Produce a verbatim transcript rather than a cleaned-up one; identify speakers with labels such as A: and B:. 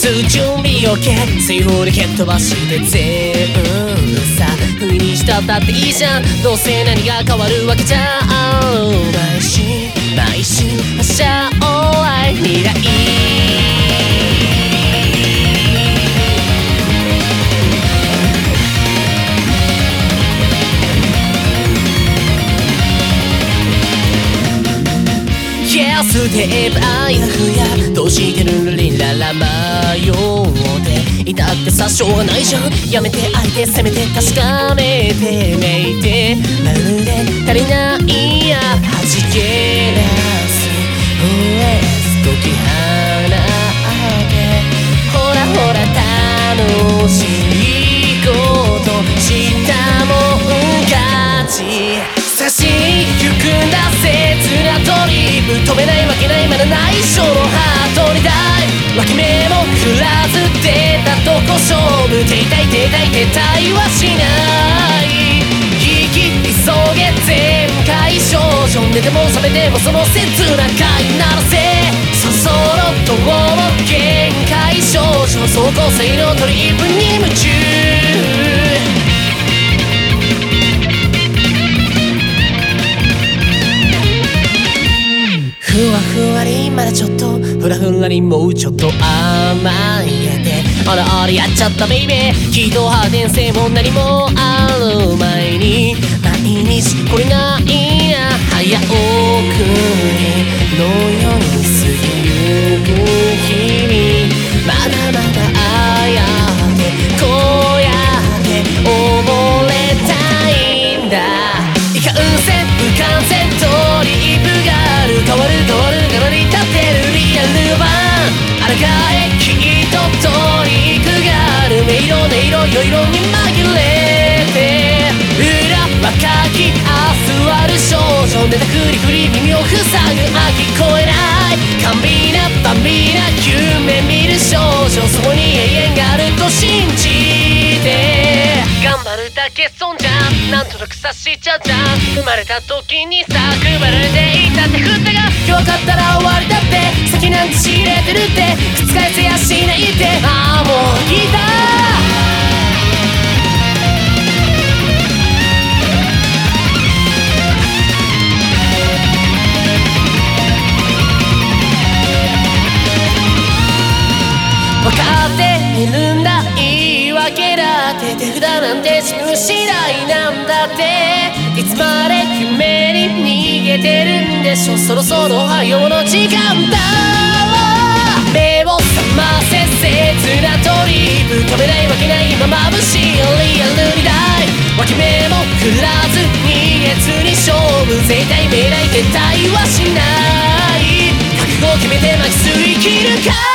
A: す準備 OK 水泡で蹴っ飛ばして全部さ不意にしたったっていいじゃんどうせ何が変わるわけじゃん毎週毎週明日オーライ未来ステップあやふやどうしてるるりんらら迷っていたってさしょうがないじゃんやめて相手攻めて確かめてめいてまるで足りないや弾け出す オーエス 解き放ってほらほら楽しいことしたもん勝ち差し行くんだ切なトリップ止めないわけないまだ内緒のハートに大脇目も振らず出たとこ勝負手痛い手痛い手痛いはしない引き急げ全開少女寝ても覚めてもその切な回ならせそそろとも限界少女走行性のトリップに夢中ふわふわりまだちょっとふらふらにもうちょっと甘いやであらあらやっちゃったベイベー軌道発展性も何もある前に毎日これがいいな早送りのように過ぎゆく日々まだまだああやってこうやって溺れたいんだいかんせん不完全トリップがある変わる変わるからに立ってるリアル版あらかえきっとトリックがある音色音色よ色に紛れて裏若き明日ある少女寝たふりふり耳を塞ぐあ聞こえない甘美なバ美な夢見る少女そこに永遠があると信じて頑張るだけ損じゃんなんとなく察しちゃうじゃん生まれた時にさ配られていたってふたが今日買ったら終わりだって先なんて知れてるって覆せやしないってああもういいだ分かっているんだ言い訳だって手札なんて自分次第なんだっていつまで夢に逃げてるんでしょそろそろ早うの時間だ目を覚ませ切なトリップ止めないわけない今眩しいリアルに大脇目も振らず逃げずに勝負絶対未来撤退はしない覚悟を決めて巻きすり切るか